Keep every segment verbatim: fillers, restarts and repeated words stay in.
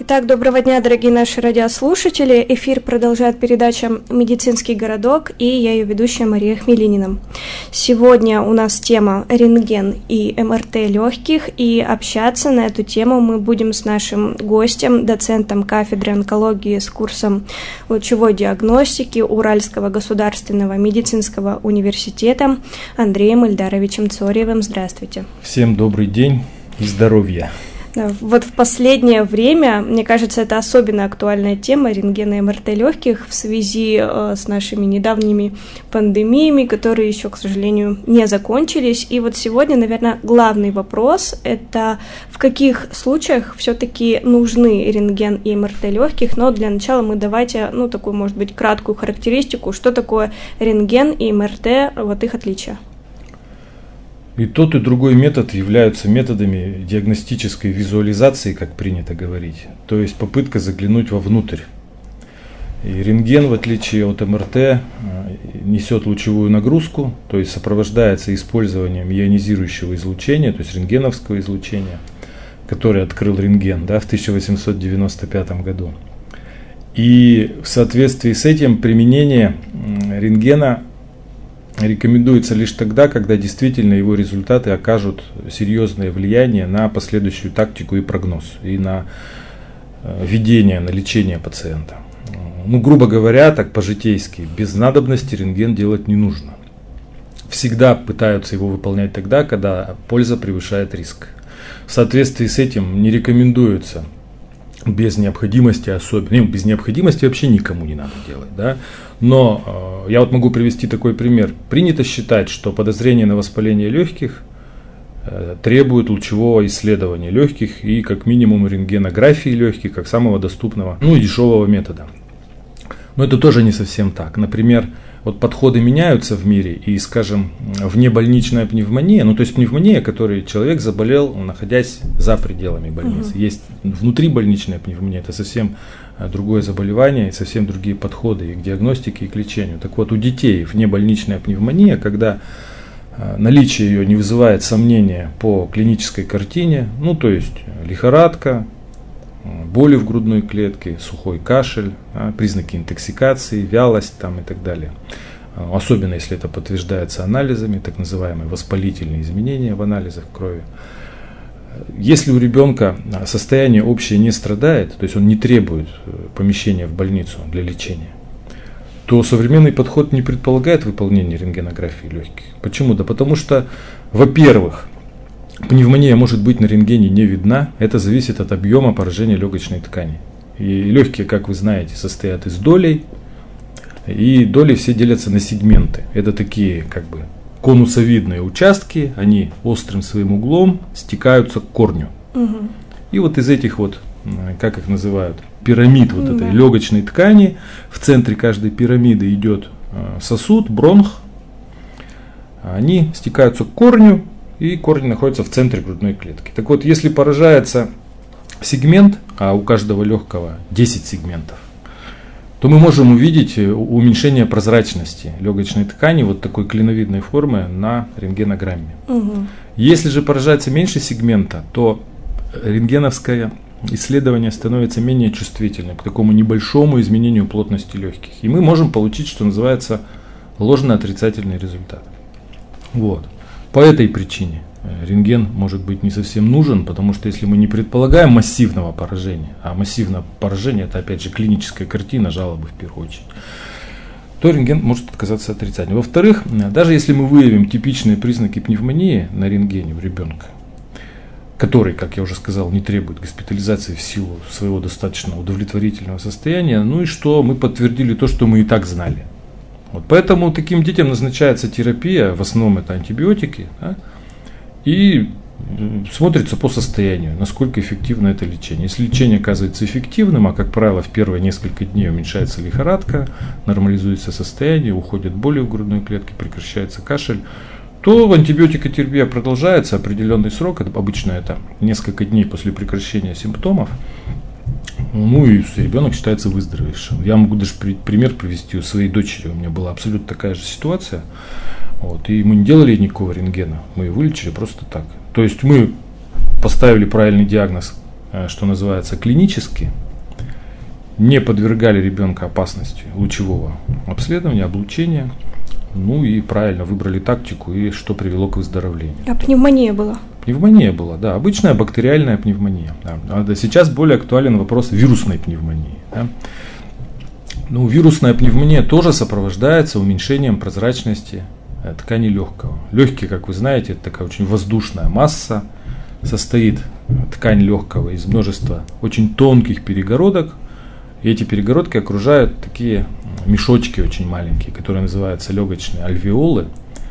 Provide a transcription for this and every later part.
Итак, доброго дня, дорогие наши радиослушатели. Эфир продолжает передача «Медицинский городок», и я ее ведущая Мария Хмелинина. Сегодня у нас тема рентген и эм эр тэ легких, и общаться на эту тему мы будем с нашим гостем, доцентом кафедры онкологии с курсом лучевой диагностики Уральского государственного медицинского университета Андреем Ильдаровичем Цорьевым. Здравствуйте. Всем добрый день и здоровья. Вот в последнее время, мне кажется, это особенно актуальная тема рентгена и эм эр тэ легких в связи э, с нашими недавними пандемиями, которые еще, к сожалению, не закончились. И вот сегодня, наверное, главный вопрос – это в каких случаях все-таки нужны рентген и эм эр тэ легких. Но для начала мы давайте, ну, такую, может быть, краткую характеристику, что такое рентген и эм эр тэ, вот их отличия. И тот, и другой метод являются методами диагностической визуализации, как принято говорить, то есть попытка заглянуть вовнутрь. И рентген, в отличие от эм эр тэ, несет лучевую нагрузку, то есть сопровождается использованием ионизирующего излучения, то есть рентгеновского излучения, которое открыл рентген, да, в тысяча восемьсот девяносто пятом году. И в соответствии с этим применение рентгена рекомендуется лишь тогда, когда действительно его результаты окажут серьезное влияние на последующую тактику и прогноз, и на ведение, на лечение пациента. Ну, грубо говоря, так по-житейски, без надобности рентген делать не нужно. Всегда пытаются его выполнять тогда, когда польза превышает риск. В соответствии с этим не рекомендуется без необходимости особенно, без необходимости вообще никому не надо делать, да. Но э, я вот могу привести такой пример. Принято считать, что подозрение на воспаление легких э, требует лучевого исследования легких и как минимум рентгенографии легких, как самого доступного, ну и дешевого метода. Но это тоже не совсем так. Например, вот подходы меняются в мире, и, скажем, внебольничная пневмония, ну то есть пневмония, которой человек заболел, находясь за пределами больницы. Uh-huh. Есть внутрибольничная пневмония, это совсем другое заболевание, и совсем другие подходы и к диагностике, и к лечению. Так вот, у детей внебольничная пневмония, когда наличие ее не вызывает сомнения по клинической картине, ну то есть лихорадка, боли в грудной клетке, сухой кашель, признаки интоксикации, вялость там, и так далее. Особенно если это подтверждается анализами, так называемые воспалительные изменения в анализах крови. Если у ребенка состояние общее не страдает, то есть он не требует помещения в больницу для лечения, то современный подход не предполагает выполнение рентгенографии легких. Почему? Да потому что, во-первых, пневмония может быть на рентгене не видна, это зависит от объема поражения легочной ткани. И легкие, как вы знаете, состоят из долей, и доли все делятся на сегменты. Это такие как бы конусовидные участки, они острым своим углом стекаются к корню. Угу. И вот из этих вот, как их называют, пирамид вот этой да. легочной ткани, в центре каждой пирамиды идет сосуд, бронх, они стекаются к корню, и корень находится в центре грудной клетки. Так вот, если поражается сегмент, а у каждого легкого десять сегментов, то мы можем увидеть уменьшение прозрачности легочной ткани вот такой клиновидной формы на рентгенограмме. Угу. Если же поражается меньше сегмента, то рентгеновское исследование становится менее чувствительным к такому небольшому изменению плотности легких. И мы можем получить, что называется, ложно-отрицательный результат. Вот. По этой причине рентген может быть не совсем нужен, потому что если мы не предполагаем массивного поражения, а массивное поражение это опять же клиническая картина, жалобы в первую очередь, то рентген может оказаться отрицательным. Во-вторых, даже если мы выявим типичные признаки пневмонии на рентгене у ребенка, который, как я уже сказал, не требует госпитализации в силу своего достаточно удовлетворительного состояния, ну и что мы подтвердили то, что мы и так знали. Вот поэтому таким детям назначается терапия, в основном это антибиотики, да, и смотрится по состоянию, насколько эффективно это лечение. Если лечение оказывается эффективным, а как правило в первые несколько дней уменьшается лихорадка, нормализуется состояние, уходят боли в грудной клетке, прекращается кашель, то антибиотикотерапия продолжается определенный срок, это, обычно это несколько дней после прекращения симптомов. Ну и ребенок считается выздоровевшим. Я могу даже пример привести у своей дочери. У меня была абсолютно такая же ситуация. Вот, и мы не делали никакого рентгена. Мы ее вылечили просто так. То есть мы поставили правильный диагноз что называется, клинически, не подвергали ребенка опасности лучевого обследования, облучения, ну и правильно выбрали тактику, и что привело к выздоровлению. А пневмония была? Пневмония была, да, обычная бактериальная пневмония. Да. А сейчас более актуален вопрос вирусной пневмонии. Да. Ну, вирусная пневмония тоже сопровождается уменьшением прозрачности ткани легкого. Легкие, как вы знаете, это такая очень воздушная масса, состоит ткань легкого из множества очень тонких перегородок. И эти перегородки окружают такие мешочки очень маленькие, которые называются легочные альвеолы.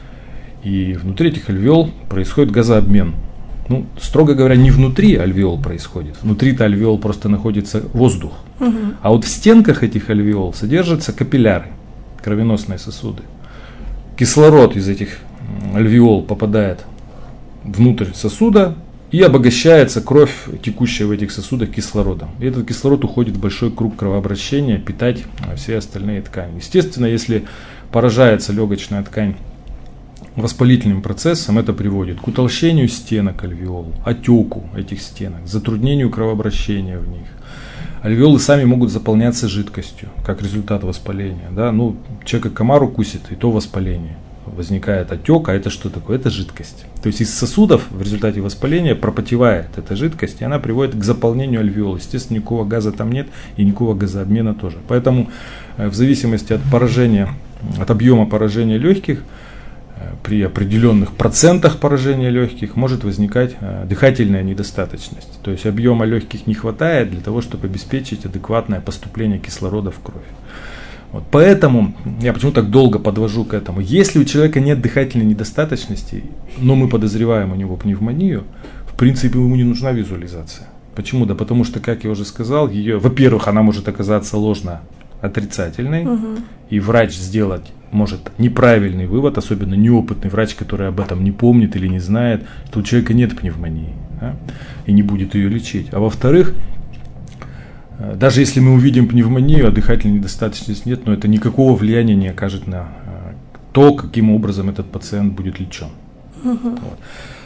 И внутри этих альвеол происходит газообмен. Ну, строго говоря, не внутри альвеол происходит. Внутри-то альвеол просто находится воздух. Угу. А вот в стенках этих альвеол содержатся капилляры, кровеносные сосуды. Кислород из этих альвеол попадает внутрь сосуда, и обогащается кровь, текущая в этих сосудах, кислородом. И этот кислород уходит в большой круг кровообращения, питать все остальные ткани. Естественно, если поражается легочная ткань воспалительным процессом, это приводит к утолщению стенок альвеол, отеку этих стенок, затруднению кровообращения в них. Альвеолы сами могут заполняться жидкостью, как результат воспаления. Да? Ну, человека комар укусит, и то воспаление. Возникает отек, а это что такое? Это жидкость. То есть из сосудов в результате воспаления пропотевает эта жидкость, и она приводит к заполнению альвеол. Естественно, никакого газа там нет, и никакого газообмена тоже. Поэтому в зависимости от поражения, от объема поражения легких, при определенных процентах поражения легких может возникать дыхательная недостаточность. То есть объема легких не хватает для того, чтобы обеспечить адекватное поступление кислорода в кровь. Вот поэтому я почему так долго подвожу к этому. Если у человека нет дыхательной недостаточности, но мы подозреваем у него пневмонию, в принципе ему не нужна визуализация. Почему? Да потому что, как я уже сказал, ее, во-первых, она может оказаться ложно отрицательной, угу. и врач сделать может неправильный вывод, особенно неопытный врач, который об этом не помнит или не знает, что у человека нет пневмонии, да, и не будет ее лечить. А во-вторых, даже если мы увидим пневмонию, а дыхательной недостаточности нет, но это никакого влияния не окажет на то, каким образом этот пациент будет лечен. Угу. Вот.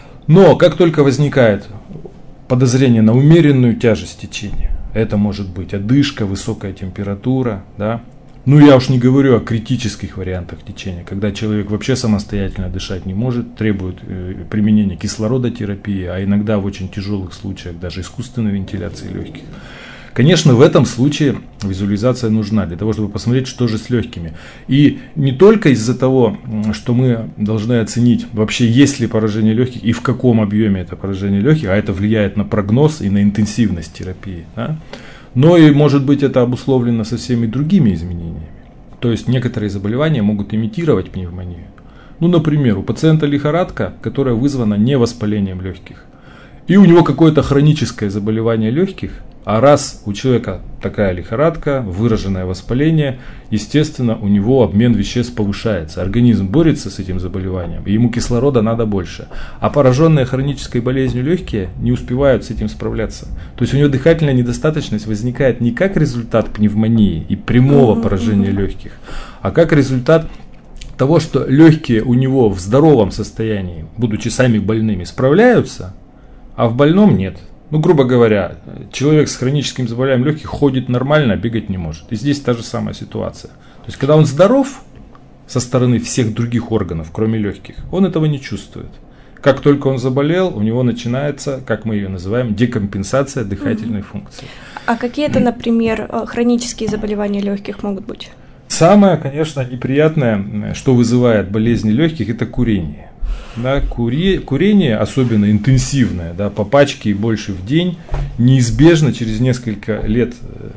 Но как только возникает подозрение на умеренную тяжесть течения, это может быть одышка, высокая температура, да. Ну я уж не говорю о критических вариантах течения, когда человек вообще самостоятельно дышать не может, требует применения кислородотерапии, а иногда в очень тяжелых случаях даже искусственной вентиляции легких. Конечно, в этом случае визуализация нужна для того, чтобы посмотреть, что же с легкими. И не только из-за того, что мы должны оценить вообще, есть ли поражение легких и в каком объеме это поражение легких, а это влияет на прогноз и на интенсивность терапии, да? Но и может быть это обусловлено со всеми другими изменениями. То есть некоторые заболевания могут имитировать пневмонию. Ну, например, у пациента лихорадка, которая вызвана не воспалением легких, и у него какое-то хроническое заболевание легких. А раз у человека такая лихорадка, выраженное воспаление, естественно, у него обмен веществ повышается. Организм борется с этим заболеванием, и ему кислорода надо больше. А пораженные хронической болезнью легкие не успевают с этим справляться. То есть у него дыхательная недостаточность возникает не как результат пневмонии и прямого поражения легких, а как результат того, что легкие у него в здоровом состоянии, будучи сами больными, справляются, а в больном нет. Ну, грубо говоря, человек с хроническим заболеванием легких ходит нормально, а бегать не может. И здесь та же самая ситуация. То есть, когда он здоров со стороны всех других органов, кроме легких, он этого не чувствует. Как только он заболел, у него начинается, как мы ее называем, декомпенсация дыхательной mm-hmm. функции. А какие-то, например, хронические заболевания легких могут быть? Самое, конечно, неприятное, что вызывает болезни легких, это курение. Да, кури, курение, особенно интенсивное, да, по пачке и больше в день, неизбежно через несколько лет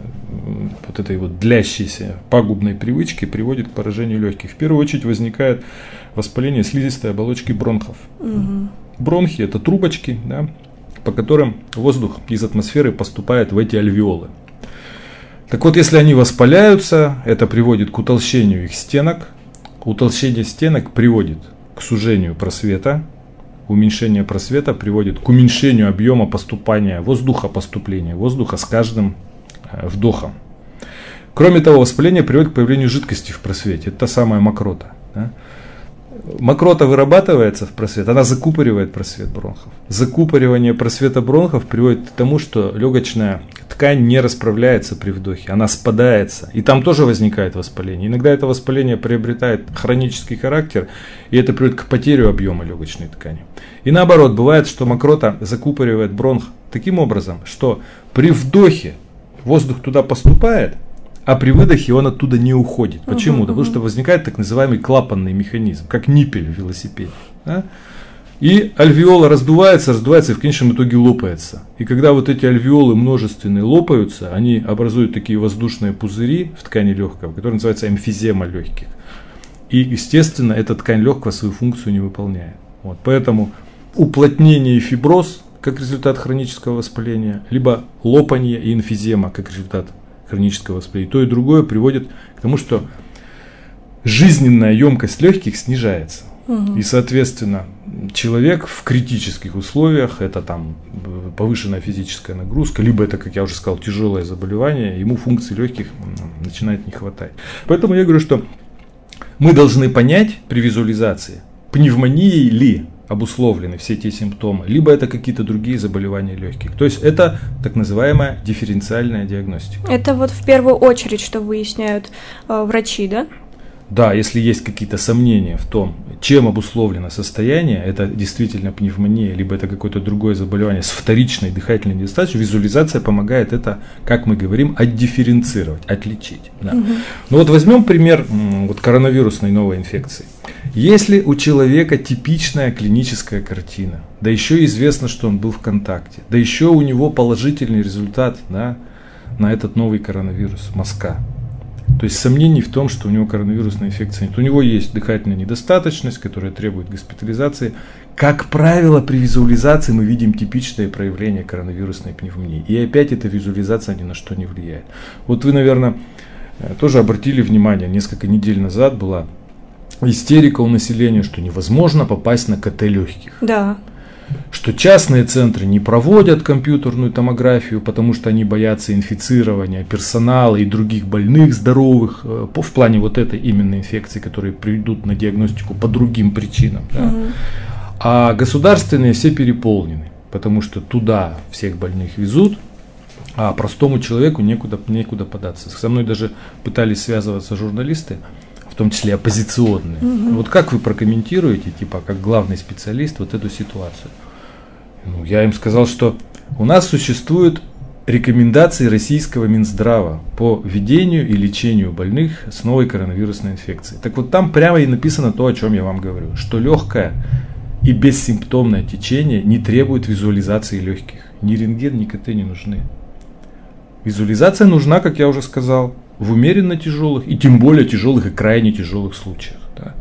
вот этой вот длящейся пагубной привычки приводит к поражению легких. В первую очередь возникает воспаление слизистой оболочки бронхов. Угу. Бронхи – это трубочки, да, по которым воздух из атмосферы поступает в эти альвеолы. Так вот, если они воспаляются, это приводит к утолщению их стенок. Утолщение стенок приводит к сужению просвета, уменьшение просвета приводит к уменьшению объема поступления воздуха, поступления воздуха с каждым вдохом. Кроме того, воспаление приводит к появлению жидкости в просвете, это та самая мокрота. Да? мокрота вырабатывается в просвет, она закупоривает просвет бронхов. Закупоривание просвета бронхов приводит к тому, что легочная ткань не расправляется при вдохе, она спадается. И там тоже возникает воспаление. Иногда это воспаление приобретает хронический характер, и это приводит к потере объема легочной ткани. И наоборот, бывает, что мокрота закупоривает бронх таким образом, что при вдохе воздух туда поступает, а при выдохе он оттуда не уходит. Почему? Uh-huh, uh-huh. Потому что возникает так называемый клапанный механизм, как ниппель в велосипеде. Да? И альвеола раздувается, раздувается и в конечном итоге лопается. И когда вот эти альвеолы множественные лопаются, они образуют такие воздушные пузыри в ткани легкого, которые называются эмфизема легких. И, естественно, эта ткань легкого свою функцию не выполняет. Вот. Поэтому уплотнение и фиброз как результат хронического воспаления, либо лопанье и эмфизема как результат хронического воспаления. То и другое приводит к тому, что жизненная емкость легких снижается. Угу. И, соответственно, человек в критических условиях, это там повышенная физическая нагрузка, либо это, как я уже сказал, тяжелое заболевание, ему функций легких начинает не хватать. Поэтому я говорю, что мы должны понять при визуализации, пневмонией ли обусловлены все те симптомы, либо это какие-то другие заболевания легких. То есть это так называемая дифференциальная диагностика. Это вот в первую очередь, что выясняют э, врачи, да? Да, если есть какие-то сомнения в том, чем обусловлено состояние, это действительно пневмония, либо это какое-то другое заболевание с вторичной дыхательной недостаточностью, визуализация помогает это, как мы говорим, отдифференцировать, отличить. Да. Угу. Ну вот возьмем пример вот, коронавирусной новой инфекции. Если у человека типичная клиническая картина, да еще известно, что он был в контакте, да еще у него положительный результат, да, на этот новый коронавирус, мазка. То есть сомнений в том, что у него коронавирусная инфекция нет. У него есть дыхательная недостаточность, которая требует госпитализации. Как правило, при визуализации мы видим типичное проявление коронавирусной пневмонии. И опять эта визуализация ни на что не влияет. Вот вы, наверное, тоже обратили внимание, несколько недель назад была истерика у населения, что невозможно попасть на ка тэ легких. Да. Что частные центры не проводят компьютерную томографию, потому что они боятся инфицирования персонала и других больных, здоровых, по, в плане вот этой именно инфекции, которые приведут на диагностику по другим причинам. Да. Угу. А государственные все переполнены, потому что туда всех больных везут, а простому человеку некуда, некуда податься. Со мной даже пытались связываться журналисты, в том числе оппозиционные. Угу. Вот как вы прокомментируете, типа, как главный специалист, вот эту ситуацию? Ну, я им сказал, что у нас существуют рекомендации российского Минздрава по ведению и лечению больных с новой коронавирусной инфекцией. Так вот там прямо и написано то, о чем я вам говорю, что легкое и бессимптомное течение не требует визуализации легких. Ни рентген, ни ка тэ не нужны. Визуализация нужна, как я уже сказал, в умеренно тяжелых и тем более тяжелых и крайне тяжелых случаях. Да.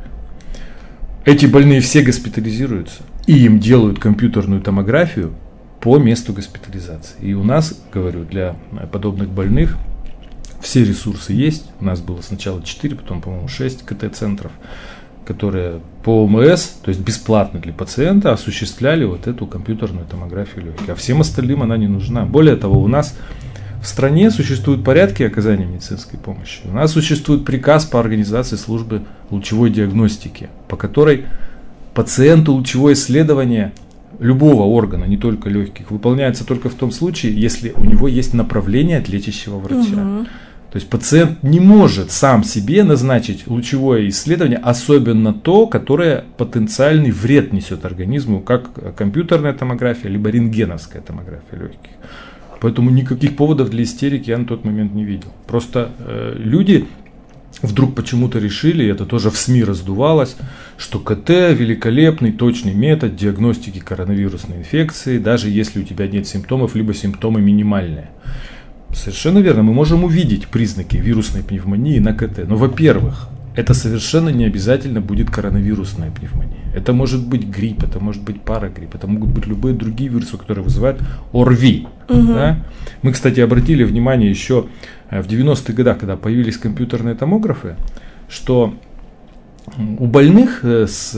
Эти больные все госпитализируются, и им делают компьютерную томографию по месту госпитализации. И у нас, говорю, для подобных больных все ресурсы есть. У нас было сначала четыре, потом, по-моему, шесть ка тэ-центров, которые по о эм эс, то есть бесплатно для пациента, осуществляли вот эту компьютерную томографию легких. А всем остальным она не нужна. Более того, у нас в стране существуют порядки оказания медицинской помощи. У нас существует приказ по организации службы лучевой диагностики, по которой пациенту лучевое исследование любого органа, не только легких, выполняется только в том случае, если у него есть направление от лечащего врача. Угу. То есть пациент не может сам себе назначить лучевое исследование, особенно то, которое потенциальный вред несет организму, как компьютерная томография, либо рентгеновская томография легких. Поэтому никаких поводов для истерики я на тот момент не видел. Просто э, люди вдруг почему-то решили, и это тоже в СМИ раздувалось, что ка тэ великолепный, точный метод диагностики коронавирусной инфекции, даже если у тебя нет симптомов, либо симптомы минимальные. Совершенно верно, мы можем увидеть признаки вирусной пневмонии на ка тэ. Но, во-первых, это совершенно не обязательно будет коронавирусная пневмония. Это может быть грипп, это может быть парагрипп, это могут быть любые другие вирусы, которые вызывают о эр ви. Угу. Да? Мы, кстати, обратили внимание еще в девяностых годах, когда появились компьютерные томографы, что у больных с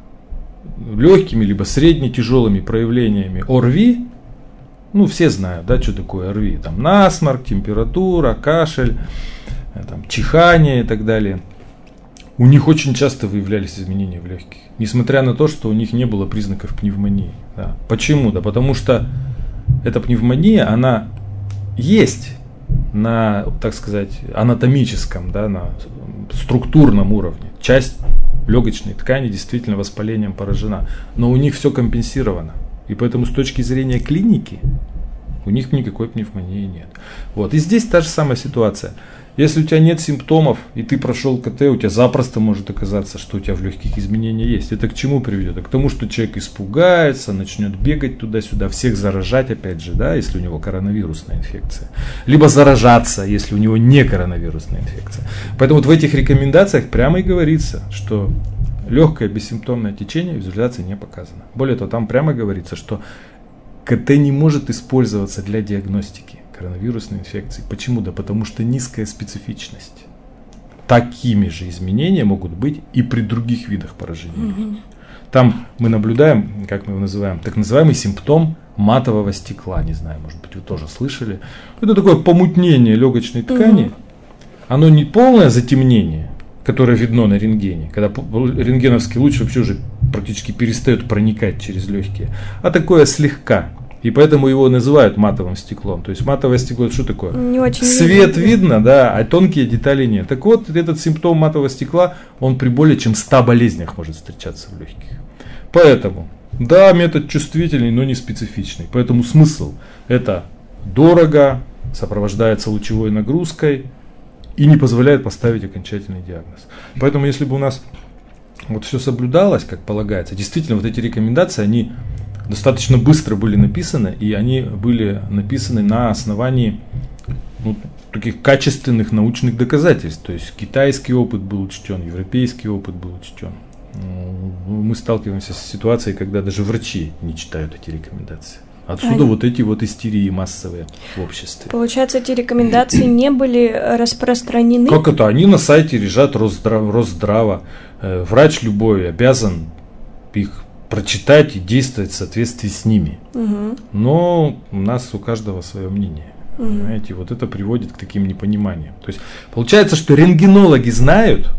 легкими либо средне-тяжелыми проявлениями о эр ви, ну все знают, да, что такое о эр ви, там насморк, температура, кашель, там, чихание и так далее. у них очень часто выявлялись изменения в легких, несмотря на то, что у них не было признаков пневмонии. Да. Почему? Да потому что эта пневмония, она есть на, так сказать, анатомическом, да, на структурном уровне. Часть легочной ткани действительно воспалением поражена, но у них все компенсировано. И поэтому с точки зрения клиники у них никакой пневмонии нет. Вот. И здесь та же самая ситуация. Если у тебя нет симптомов, и ты прошел КТ, у тебя запросто может оказаться, что у тебя в легких изменения есть. Это к чему приведет? А к тому, что человек испугается, начнет бегать туда-сюда, всех заражать, опять же, да, если у него коронавирусная инфекция. Либо заражаться, если у него не коронавирусная инфекция. Поэтому вот в этих рекомендациях прямо и говорится, что легкое бессимптомное течение визуализации не показано. Более того, там прямо говорится, что КТ не может использоваться для диагностики коронавирусной инфекции. Почему? Да потому что низкая специфичность. Такими же изменения могут быть и при других видах поражения. Mm-hmm. Там мы наблюдаем, как мы его называем, так называемый симптом матового стекла. Не знаю, может быть, вы тоже слышали. Это такое помутнение легочной ткани. Mm-hmm. Оно не полное затемнение, которое видно на рентгене, когда рентгеновский луч вообще уже практически перестает проникать через легкие, а такое слегка. И поэтому его называют матовым стеклом. То есть матовое стекло, это что такое? Не очень Свет видно, видно, да, а тонкие детали нет. Так вот, этот симптом матового стекла, он при более чем ста болезнях может встречаться в легких. Поэтому, да, метод чувствительный, но не специфичный. Поэтому смысл – это дорого, сопровождается лучевой нагрузкой и не позволяет поставить окончательный диагноз. Поэтому, если бы у нас вот все соблюдалось, как полагается, действительно, вот эти рекомендации, они достаточно быстро были написаны, и они были написаны на основании ну, таких качественных научных доказательств. То есть китайский опыт был учтен, европейский опыт был учтен. Мы сталкиваемся с ситуацией, когда даже врачи не читают эти рекомендации. Отсюда они... вот эти вот истерии массовые в обществе. Получается, эти рекомендации не были распространены? Как это? Они на сайте лежат Росздрава. Росздрава. Врач любой обязан их прочитать и действовать в соответствии с ними. Угу. Но у нас у каждого свое мнение. Угу. Понимаете, вот это приводит к таким непониманиям. То есть получается, что рентгенологи знают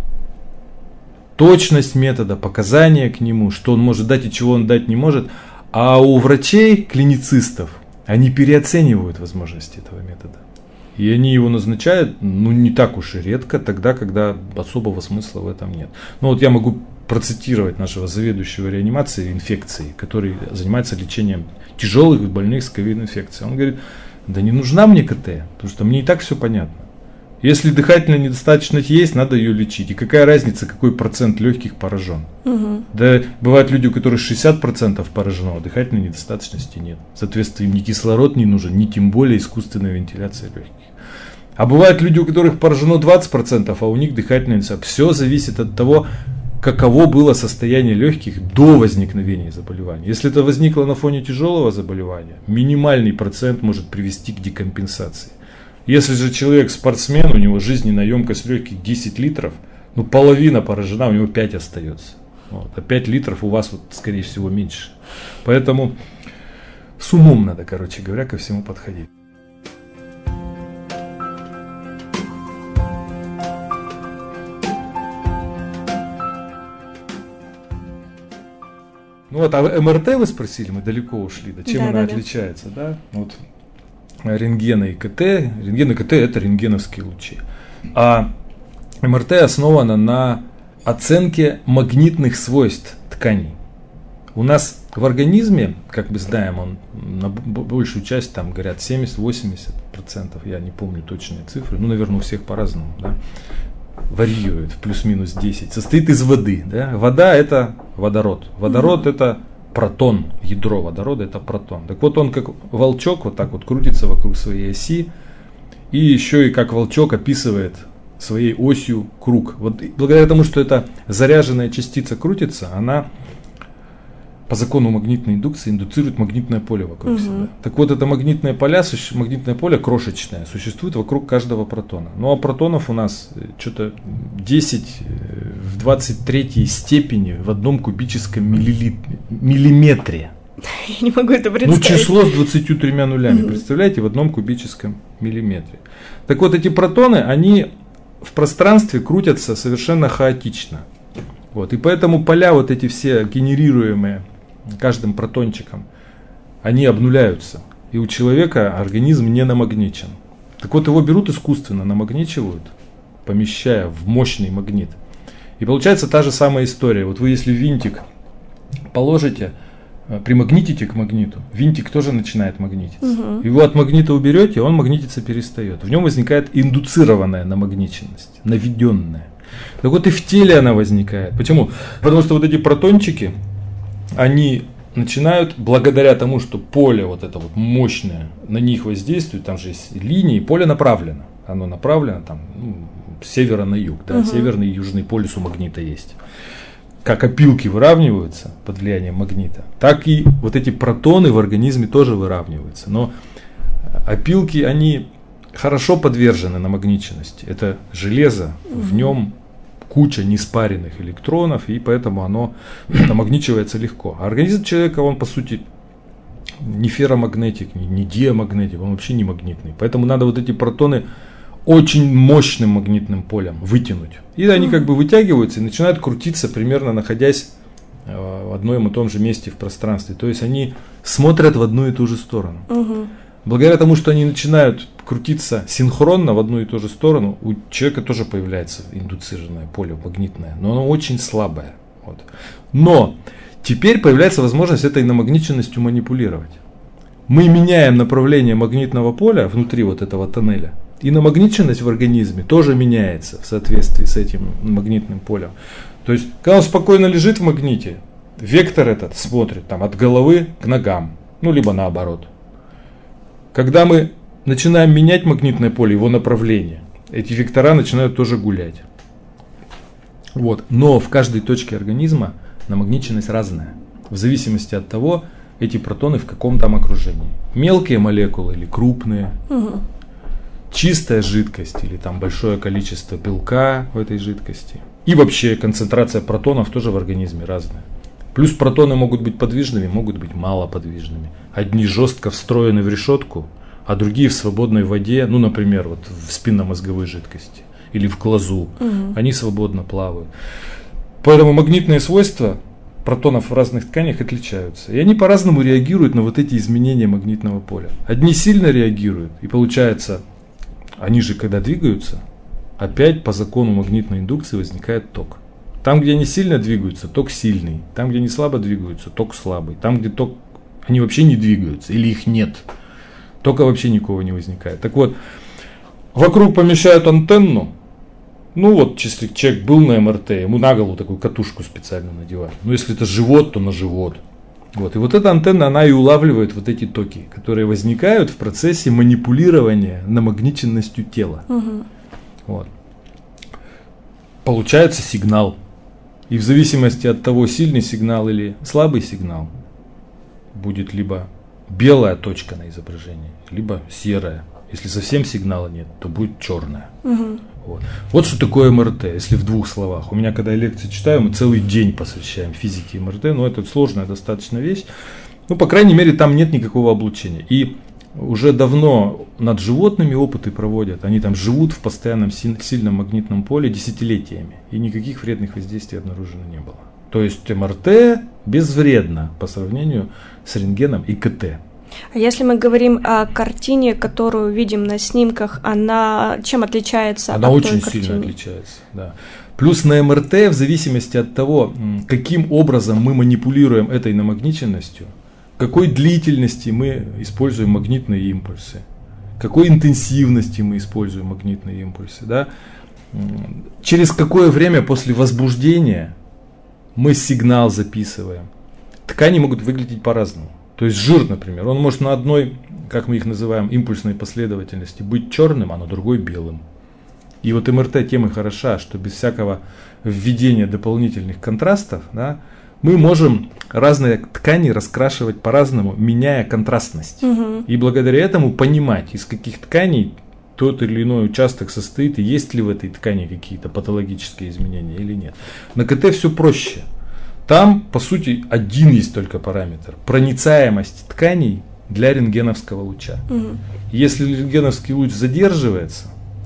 точность метода, показания к нему, что он может дать и чего он дать не может, а у врачей, клиницистов, они переоценивают возможности этого метода. И они его назначают, ну, не так уж и редко, тогда, когда особого смысла в этом нет. Ну, вот я могу процитировать нашего заведующего реанимацией инфекцией, который занимается лечением тяжелых больных с ковид-инфекцией. Он говорит, да не нужна мне КТ, потому что мне и так все понятно. Если дыхательная недостаточность есть, надо ее лечить. И какая разница, какой процент легких поражен? Угу. Да, бывают люди, у которых шестьдесят процентов поражено, а дыхательной недостаточности нет. Соответственно, им ни кислород не нужен, ни тем более искусственная вентиляция легких. А бывают люди, у которых поражено двадцать процентов, а у них дыхательная недостаточность. Все зависит от того, каково было состояние легких до возникновения заболевания. Если это возникло на фоне тяжелого заболевания, минимальный процент может привести к декомпенсации. Если же человек спортсмен, у него жизненная емкость легких десять литров, ну половина поражена, у него пять остается. Вот, а пять литров у вас, вот, скорее всего, меньше. Поэтому с умом надо, короче говоря, ко всему подходить. Ну вот, а МРТ вы спросили, мы далеко ушли, да, чем да, она да, отличается, да? Вот рентгена и КТ. Рентген и КТ – это рентгеновские лучи. А МРТ основана на оценке магнитных свойств тканей. У нас в организме, как мы знаем, он на большую часть, там говорят, семьдесят-восемьдесят процентов, я не помню точные цифры, ну, наверное, у всех по-разному, да, варьирует в плюс-минус десять, состоит из воды. Да? Вода – это водород. Водород mm-hmm. – это протон, ядро водорода – это протон. Так вот он как волчок вот так вот крутится вокруг своей оси, и еще и как волчок описывает своей осью круг. Вот благодаря тому, что эта заряженная частица крутится, она по закону магнитной индукции индуцирует магнитное поле вокруг угу. себя. Так вот, это магнитное поле, магнитное поле крошечное, существует вокруг каждого протона. Ну а протонов у нас что-то десять в двадцать третьей степени в одном кубическом миллилит... миллиметре. Я не могу это представить. Ну, число с двадцатью тремя нулями, угу. представляете, в одном кубическом миллиметре. Так вот, эти протоны, они в пространстве крутятся совершенно хаотично. Вот. И поэтому поля вот эти все генерируемые каждым протончиком, они обнуляются. И у человека организм не намагничен. Так вот, его берут искусственно, намагничивают, помещая в мощный магнит. И получается та же самая история. Вот вы если винтик положите, примагнитите к магниту, винтик тоже начинает магнититься. Угу. Его от магнита уберете, он магнититься перестает. В нем возникает индуцированная намагниченность, наведенная. Так вот и в теле она возникает. Почему? Потому что вот эти протончики, они начинают, благодаря тому, что поле вот это вот мощное на них воздействует, там же есть линии, поле направлено. Оно направлено там, ну, с севера на юг, да, угу. Северный и южный полюс у магнита есть. Как опилки выравниваются под влиянием магнита, так и вот эти протоны в организме тоже выравниваются. Но опилки, они хорошо подвержены намагниченности. Это железо, угу. В нем куча неспаренных электронов, и поэтому оно намагничивается легко. А организм человека, он по сути не ферромагнетик, не, не диамагнетик, он вообще не магнитный. Поэтому надо вот эти протоны очень мощным магнитным полем вытянуть. И они как бы вытягиваются и начинают крутиться, примерно находясь в одном и том же месте в пространстве. То есть они смотрят в одну и ту же сторону. Угу. Благодаря тому, что они начинают крутиться синхронно в одну и ту же сторону, у человека тоже появляется индуцированное поле магнитное, но оно очень слабое. Вот. Но теперь появляется возможность этой намагниченностью манипулировать. Мы меняем направление магнитного поля внутри вот этого тоннеля, и намагниченность в организме тоже меняется в соответствии с этим магнитным полем. То есть, когда он спокойно лежит в магните, вектор этот смотрит там, от головы к ногам, ну либо наоборот. Когда мы начинаем менять магнитное поле, его направление, эти вектора начинают тоже гулять. Вот. Но в каждой точке организма намагниченность разная, в зависимости от того, эти протоны в каком там окружении. Мелкие молекулы или крупные, угу. Чистая жидкость или там большое количество белка в этой жидкости. И вообще концентрация протонов тоже в организме разная. Плюс протоны могут быть подвижными, могут быть малоподвижными. Одни жестко встроены в решетку, а другие в свободной воде, ну, например, вот в спинномозговой жидкости или в глазу. Угу. Они свободно плавают. Поэтому магнитные свойства протонов в разных тканях отличаются. И они по-разному реагируют на вот эти изменения магнитного поля. Одни сильно реагируют, и получается, они же когда двигаются, опять по закону магнитной индукции возникает ток. Там, где они сильно двигаются, ток сильный. Там, где они слабо двигаются, ток слабый. Там, где ток, они вообще не двигаются или их нет, тока вообще никакого не возникает. Так вот, вокруг помещают антенну. Ну вот, если человек был на эм эр тэ, ему на голову такую катушку специально надевают. Ну если это живот, то на живот. Вот. И вот эта антенна, она и улавливает вот эти токи, которые возникают в процессе манипулирования намагниченностью тела. Угу. Вот. Получается сигнал. И в зависимости от того, сильный сигнал или слабый сигнал, будет либо белая точка на изображении, либо серая. Если совсем сигнала нет, то будет черная. Угу. Вот. Вот что такое эм эр тэ, если в двух словах. У меня, когда я лекции читаю, мы целый день посвящаем физике эм эр тэ, но это сложная достаточно вещь. Ну, по крайней мере, там нет никакого облучения. И уже давно над животными опыты проводят. Они там живут в постоянном сильном магнитном поле десятилетиями. И никаких вредных воздействий обнаружено не было. То есть эм эр тэ безвредно по сравнению с рентгеном и ка тэ. А если мы говорим о картине, которую видим на снимках, она чем отличается она от той очень картины? Сильно отличается, да. Плюс на эм эр тэ, в зависимости от того, каким образом мы манипулируем этой намагниченностью, какой длительности мы используем магнитные импульсы, какой интенсивности мы используем магнитные импульсы, да, через какое время после возбуждения мы сигнал записываем. Ткани могут выглядеть по-разному. То есть жир, например, он может на одной, как мы их называем, импульсной последовательности быть черным, а на другой белым. И вот эм эр тэ тем и хороша, что без всякого введения дополнительных контрастов, да, мы можем разные ткани раскрашивать по-разному, меняя контрастность. Угу. И благодаря этому понимать, из каких тканей тот или иной участок состоит, и есть ли в этой ткани какие-то патологические изменения или нет. На ка тэ все проще. Там, по сути, один есть только параметр – проницаемость тканей для рентгеновского луча. Угу. Если рентгеновский луч задерживается,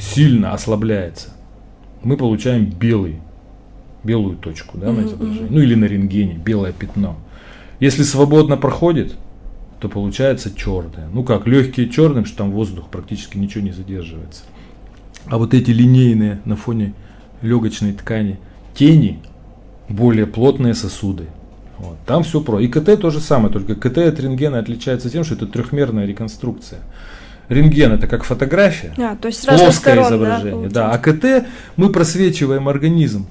сильно ослабляется, мы получаем белый, белую точку, да, на изображении, ну или на рентгене, белое пятно. Если свободно проходит, то получается черное. Ну как, легкие черным, что там воздух практически ничего не задерживается. А вот эти линейные на фоне легочной ткани тени, более плотные сосуды. Вот. Там все про. И КТ то же самое, только КТ от рентгена отличается тем, что это трехмерная реконструкция. Рентген это как фотография, а, то есть плоское сторон, изображение. Да, да, а КТ мы просвечиваем организм,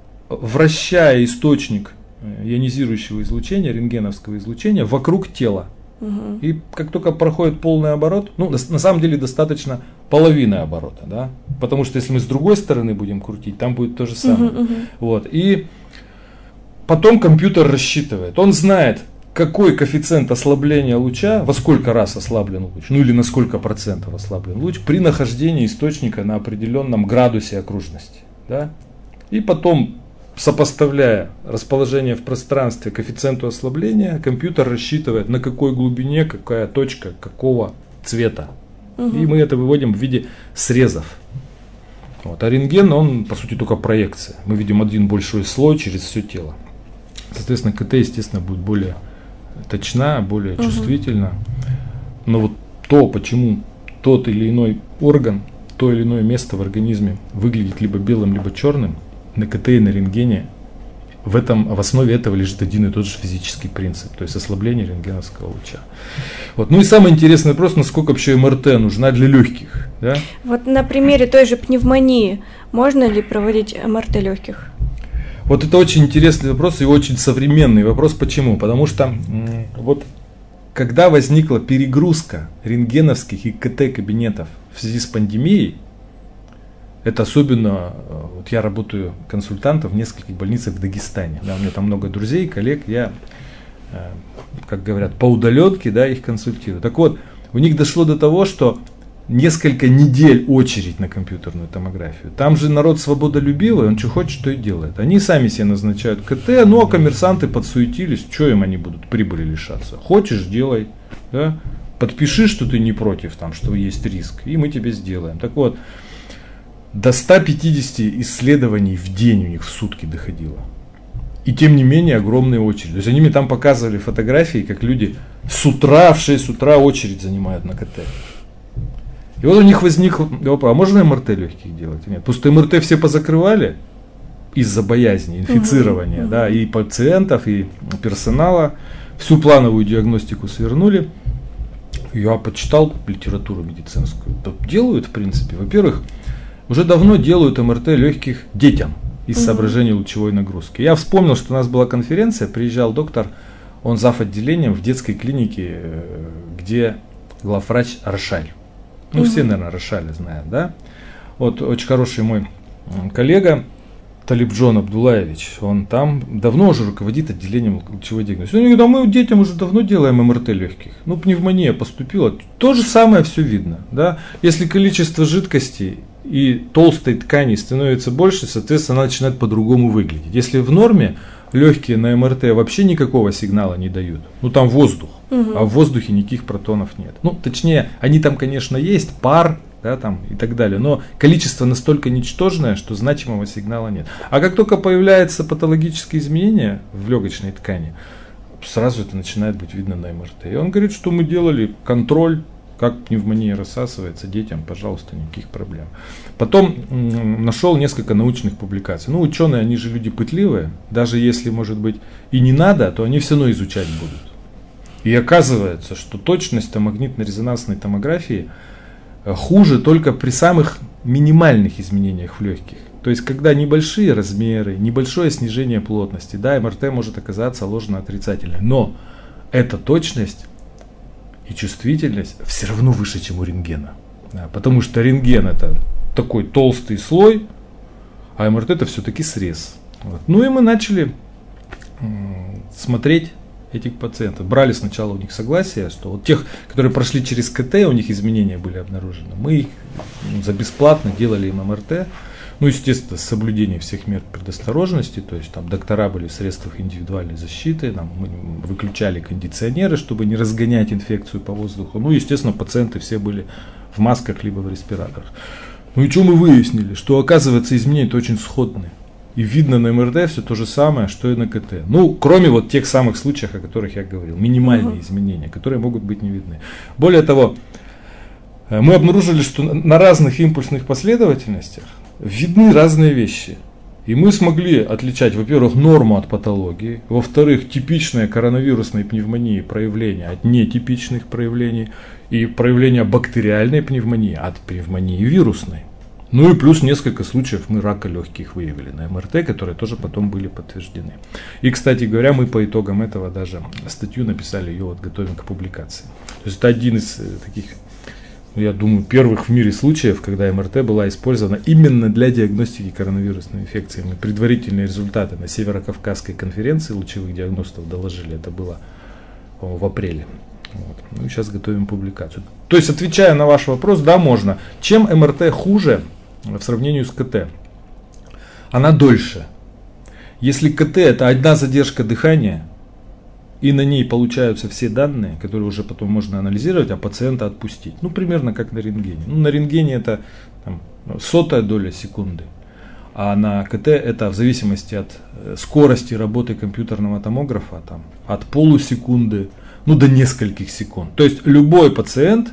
вращая источник ионизирующего излучения, рентгеновского излучения вокруг тела. Угу. И как только проходит полный оборот, ну на, на самом деле достаточно половины оборота, да, потому что если мы с другой стороны будем крутить, там будет то же самое. Угу, угу. Вот. И потом компьютер рассчитывает, он знает, какой коэффициент ослабления луча, во сколько раз ослаблен луч, ну или на сколько процентов ослаблен луч при нахождении источника на определенном градусе окружности. Да? И потом, сопоставляя расположение в пространстве к коэффициенту ослабления, компьютер рассчитывает, на какой глубине какая точка какого цвета. Угу. И мы это выводим в виде срезов. Вот. А рентген, он по сути только проекция. Мы видим один большой слой через все тело. Соответственно, КТ, естественно, будет более точна, более угу. чувствительна. Но вот то, почему тот или иной орган, то или иное место в организме выглядит либо белым, либо черным, на КТ и на рентгене, в, этом, в основе этого лежит один и тот же физический принцип, то есть ослабление рентгеновского луча. Вот. Ну и самый интересный вопрос, насколько вообще МРТ нужна для легких. Да? Вот на примере той же пневмонии, можно ли проводить МРТ легких? Вот это очень интересный вопрос и очень современный вопрос. Почему? Потому что м- вот когда возникла перегрузка рентгеновских и КТ кабинетов в связи с пандемией, это особенно, вот я работаю консультантом в нескольких больницах в Дагестане. Да, у меня там много друзей, коллег, я, как говорят, по удаленке, да, их консультирую. Так вот, у них дошло до того, что несколько недель очередь на компьютерную томографию. Там же народ свободолюбивый, он что хочет, что и делает. Они сами себе назначают КТ, ну а коммерсанты подсуетились, что им они будут прибыли лишаться. Хочешь, делай, да? Подпиши, что ты не против, там, что есть риск, и мы тебе сделаем. Так вот, до ста пятидесяти исследований в день у них в сутки доходило. И тем не менее огромные очереди. То есть они мне там показывали фотографии, как люди с утра в шесть утра очередь занимают на КТ. И вот у них возник вопрос, а можно МРТ легких делать? Нет. Потому что МРТ все позакрывали из-за боязни, инфицирования, угу, да, и пациентов, и персонала. Всю плановую диагностику свернули. Я почитал литературу медицинскую. Да, делают, в принципе. Во-первых, уже давно делают МРТ легких детям из угу. соображений лучевой нагрузки. Я вспомнил, что у нас была конференция, приезжал доктор, он зав. Отделением в детской клинике, где главврач Рошаль. Ну, угу. все, наверное, Рошаля знают, да? Вот очень хороший мой коллега Талибджон Абдулаевич, он там давно уже руководит отделением лучевой диагностики. Он говорит, да мы детям уже давно делаем МРТ легких. Ну, пневмония поступила, то же самое все видно, да? Если количество жидкости и толстой ткани становится больше, соответственно, она начинает по-другому выглядеть. Если в норме легкие на МРТ вообще никакого сигнала не дают, ну там воздух, угу. а в воздухе никаких протонов нет. Ну, точнее, они там, конечно, есть, пар, да, там и так далее, но количество настолько ничтожное, что значимого сигнала нет. А как только появляются патологические изменения в легочной ткани, сразу это начинает быть видно на МРТ. И он говорит, что мы делали контроль, как пневмония рассасывается детям, пожалуйста, никаких проблем. Потом м, нашел несколько научных публикаций. Ну, ученые, они же люди пытливые, даже если, может быть, и не надо, то они все равно изучать будут. И оказывается, что точность магнитно-резонансной томографии хуже только при самых минимальных изменениях в легких. То есть, когда небольшие размеры, небольшое снижение плотности, да, МРТ может оказаться ложно-отрицательной, но эта точность и чувствительность все равно выше, чем у рентгена. Да, потому что рентген это такой толстый слой, а МРТ это все-таки срез. Вот. Ну и мы начали м- смотреть этих пациентов. Брали сначала у них согласие, что вот тех, которые прошли через КТ, у них изменения были обнаружены. Мы их ну, за бесплатно делали им МРТ. Ну, естественно, с соблюдением всех мер предосторожности, то есть там доктора были в средствах индивидуальной защиты, там, мы выключали кондиционеры, чтобы не разгонять инфекцию по воздуху. Ну, естественно, пациенты все были в масках либо в респираторах. Ну и что мы выяснили? Что, оказывается, изменения-то очень сходные. И видно на эм эр тэ все то же самое, что и на ка тэ. Ну, кроме вот тех самых случаев, о которых я говорил. Минимальные uh-huh. изменения, которые могут быть не видны. Более того, мы обнаружили, что на разных импульсных последовательностях видны разные вещи. И мы смогли отличать, во-первых, норму от патологии, во-вторых, типичные коронавирусные пневмонии проявления от нетипичных проявлений и проявления бактериальной пневмонии от пневмонии вирусной. Ну и плюс несколько случаев мы рака легких выявили на эм эр тэ, которые тоже потом были подтверждены. И, кстати говоря, мы по итогам этого даже статью написали, ее вот готовим к публикации. То есть это один из таких, я думаю, первых в мире случаев, когда эм эр тэ была использована именно для диагностики коронавирусной инфекции. Мы предварительные результаты на Северокавказской конференции лучевых диагностов доложили, это было в апреле. Вот. Ну, сейчас готовим публикацию. То есть, отвечая на ваш вопрос, да, можно. Чем эм эр тэ хуже в сравнении с ка тэ? Она дольше. Если ка тэ это одна задержка дыхания, и на ней получаются все данные, которые уже потом можно анализировать, а пациента отпустить. Ну, примерно как на рентгене. Ну, на рентгене это там, сотая доля секунды. А на ка тэ это в зависимости от скорости работы компьютерного томографа, там, от полусекунды, ну, до нескольких секунд. То есть любой пациент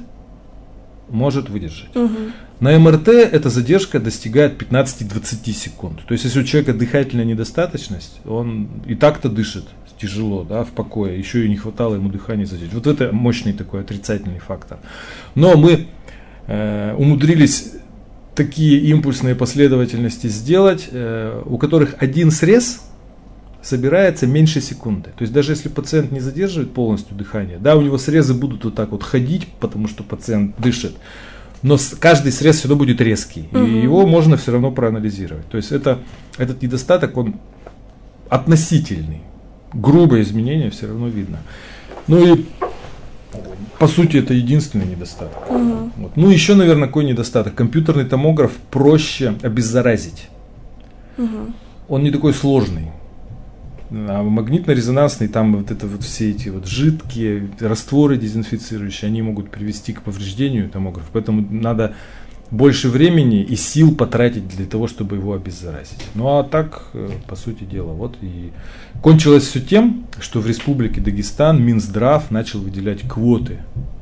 может выдержать. Угу. На эм эр тэ эта задержка достигает пятнадцать-двадцать секунд. То есть если у человека дыхательная недостаточность, он и так-то дышит тяжело, да, в покое, еще и не хватало ему дыхания задержать. Вот это мощный такой отрицательный фактор. Но мы э, умудрились такие импульсные последовательности сделать, э, у которых один срез собирается меньше секунды. То есть даже если пациент не задерживает полностью дыхание, да, у него срезы будут вот так вот ходить, потому что пациент дышит, но каждый срез все равно будет резкий, угу. и его можно все равно проанализировать. То есть это, этот недостаток, он относительный. Грубое изменение все равно видно. Ну и по сути это единственный недостаток. Угу. Вот. Ну еще, наверное, какой недостаток. Компьютерный томограф проще обеззаразить. Угу. Он не такой сложный. А магнитно-резонансный, там вот это вот все эти вот жидкие растворы дезинфицирующие, они могут привести к повреждению томографа. Поэтому надо больше времени и сил потратить для того, чтобы его обеззаразить. Ну а так, по сути дела, вот и кончилось все тем, что в Республике Дагестан Минздрав начал выделять квоты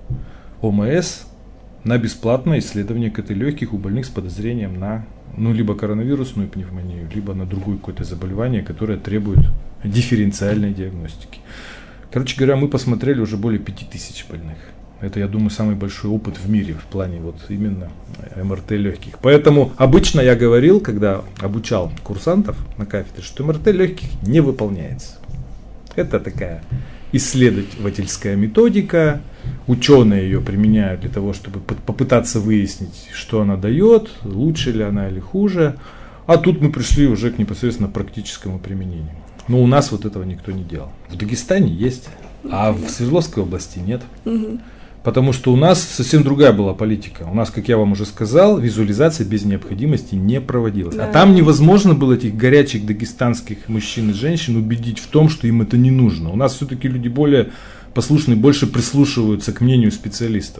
о эм эс на бесплатное исследование ка тэ легких у больных с подозрением на ну, либо коронавирусную пневмонию, либо на другое какое-то заболевание, которое требует дифференциальной диагностики. Короче говоря, мы посмотрели уже более пяти тысяч больных. Это, я думаю, самый большой опыт в мире в плане вот именно эм эр тэ легких. Поэтому обычно я говорил, когда обучал курсантов на кафедре, что эм эр тэ легких не выполняется. Это такая исследовательская методика. Ученые ее применяют для того, чтобы попытаться выяснить, что она дает, лучше ли она или хуже. А тут мы пришли уже к непосредственно практическому применению. Но у нас вот этого никто не делал. В Дагестане есть, а в Свердловской области нет. Угу. Потому что у нас совсем другая была политика. У нас, как я вам уже сказал, визуализация без необходимости не проводилась. Да. А там невозможно было этих горячих дагестанских мужчин и женщин убедить в том, что им это не нужно. У нас все-таки люди более послушные, больше прислушиваются к мнению специалистов.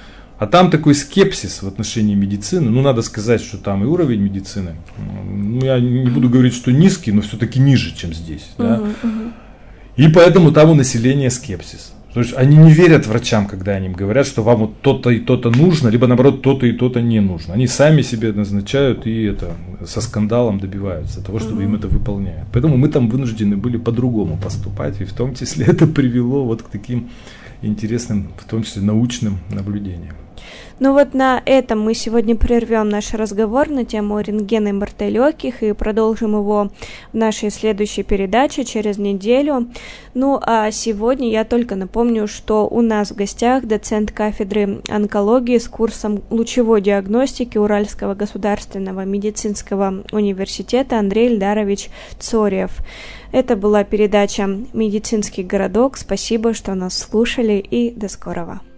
А там такой скепсис в отношении медицины. Ну, надо сказать, что там и уровень медицины, ну, я не буду говорить, что низкий, но все-таки ниже, чем здесь. Uh-huh, да? uh-huh. И поэтому там у населения скепсис. То есть они не верят врачам, когда они им говорят, что вам вот то-то и то-то нужно, либо наоборот то-то и то-то не нужно. Они сами себе назначают и это со скандалом добиваются того, чтобы uh-huh. им это выполняют. Поэтому мы там вынуждены были по-другому поступать, и в том числе это привело вот к таким интересным, в том числе научным наблюдениям. Ну вот на этом мы сегодня прервем наш разговор на тему рентгена эм эр тэ легких и продолжим его в нашей следующей передаче через неделю. Ну а сегодня я только напомню, что у нас в гостях доцент кафедры онкологии с курсом лучевой диагностики Уральского государственного медицинского университета Андрей Ильдарович Цорьев. Это была передача «Медицинский городок». Спасибо, что нас слушали, и до скорого.